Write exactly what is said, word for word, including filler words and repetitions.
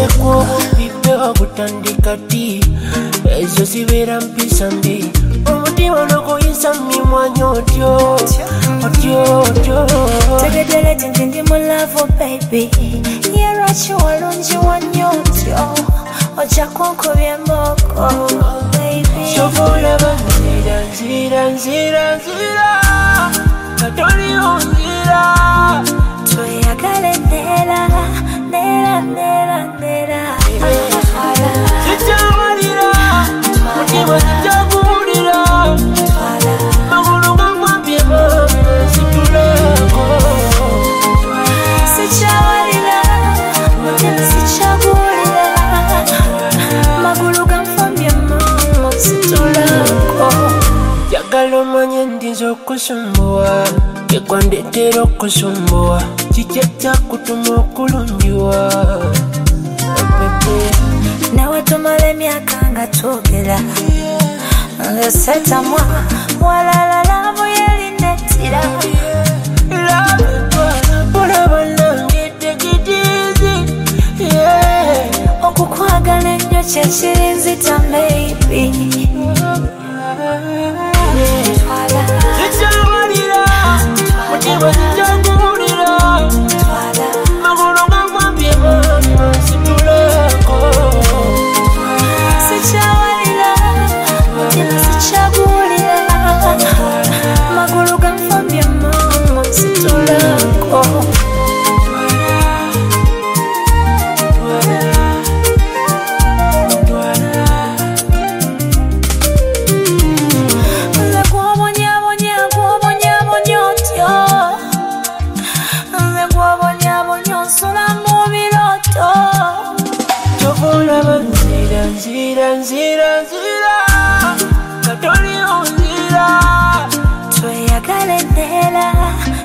Eko Bibeho butandika di Ezo sivera mpisa mbi Umutima noko isa mimwanyo otyo Otyo, otyo Tegedele tintindi mulavu baby Yerachi walunji wanyotyo Ocha kunku vyemboko baby Shofola banzira, nzira, nzira, nzira Katoli unzira Tuyagale nera, nera, nera, nera Sichamalira, mutima sichagulira Magulu gangwambye mama situlako Sichamalira, mutima sichagulira Magulu gangwambye mama situlako Yagala omanye ndinza okusumbuwa Yekwandetera okusumbuwa Kiki ekyakutuma okulungiwa Nawe tumala emyaka nga twogera Nga setamwa Walala lavu yelinetira Olaba nange tekidizi Okukwagala ennyo kyekirinzita maybe Sichamalira, mutima sichagulira Magulu gangwambye mama situlako Sichawalira, mutima sichagulira Magulu gangwambye mama situlako Nze gwobonyabonya, gwobonyabonya otyo Nze gwobonyabonya nsula mu biroto Chofola banzira, nzira, nzira, nzira Katoli unzira Tweyagale nera,